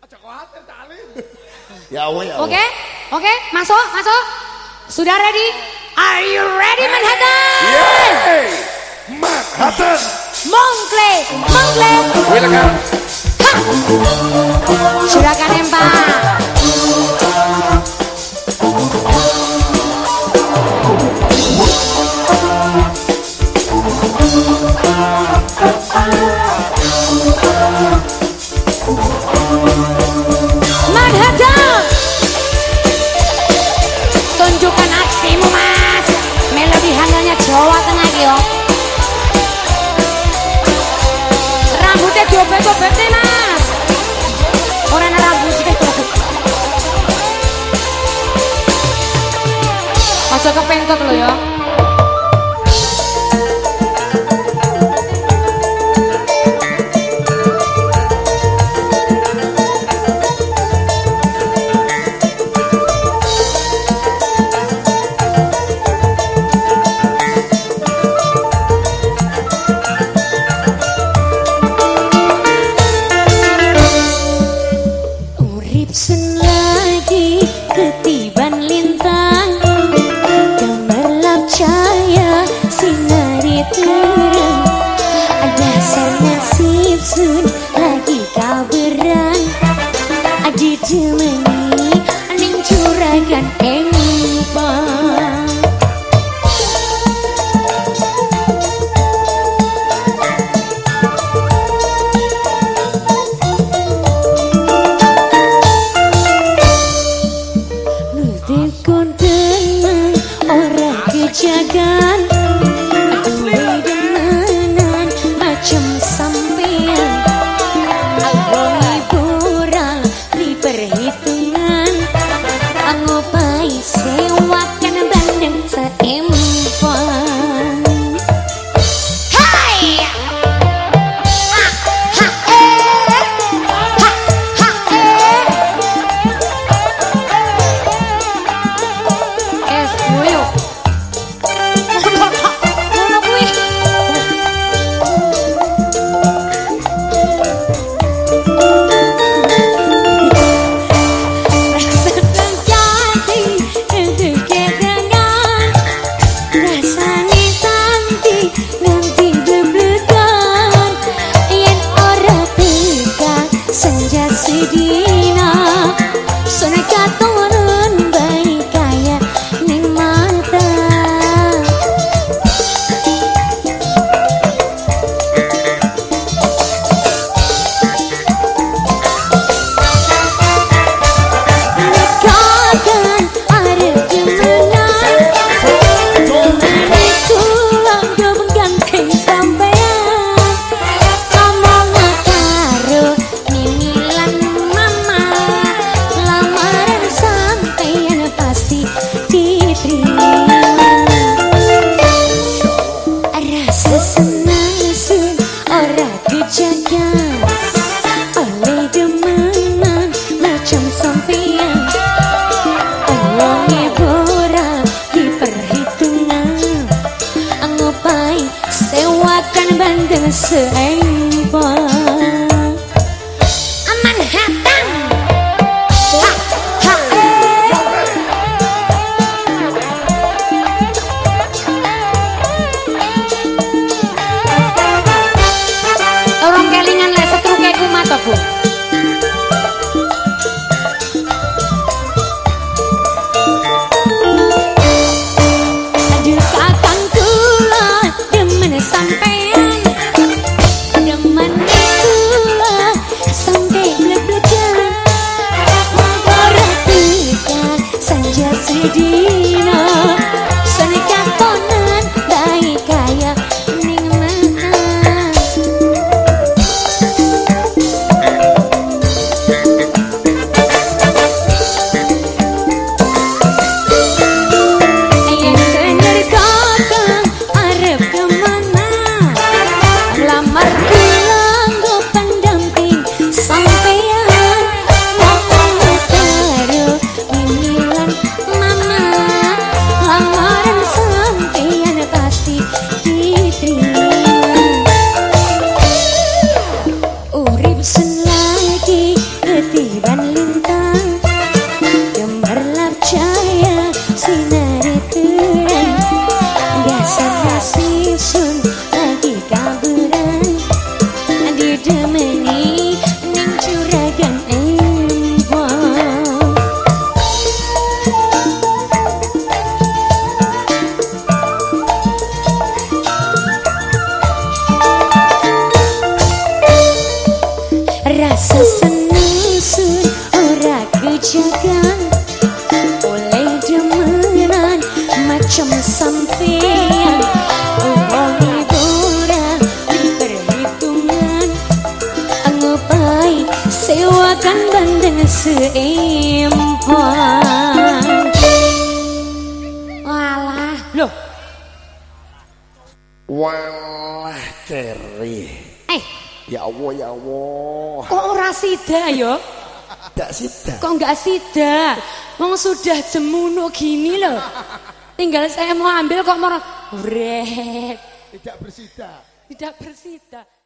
Aja khawatir Cak Ali. Ya Allah ya. Oke, oke, masuk. Sudah ready? Are you ready Manhattan? Yeay! Manhattan. Mongkle. Welcome. Silakan nembak. Manhattan, tunjukkan aksimu mas. Melodi handalnya Jawa Tengah yo. Rambutnya diobek-obek nih mas. Orang rambutnya aja kepentot lo ya. Senlagi ketiban lintang gemerlap cahaya sinari terang ada nasib sun lagi kau berang adi demeni ning curagan empang. Jagan demenan macam sampean abang liburan di perhitungan ngopai sewakan bandeng seempang. Hai Sidina soneka turun baik kaya ning mata. Nekatan arep demenan demenku anggo mengganteng sampean ngomong karo lamaran rembulan lintang gemerlap cahaya sinar terang dasar nasi sun lagi kaburan didemeni ning juragan empang rasa seneng sun ora kejagan oleh demenan macam sampean wong hiburan diperhitungan angupai sewakan bandeng seempang walah Loh, Walah keri. Ya Allah ya Allah. kok ora sida yo? Tak sida. Kok nggak sida? Wong sudah jemuno gini loh. Tinggal saya mau ambil kok mau Bret. Tidak bersida. Tidak bersida.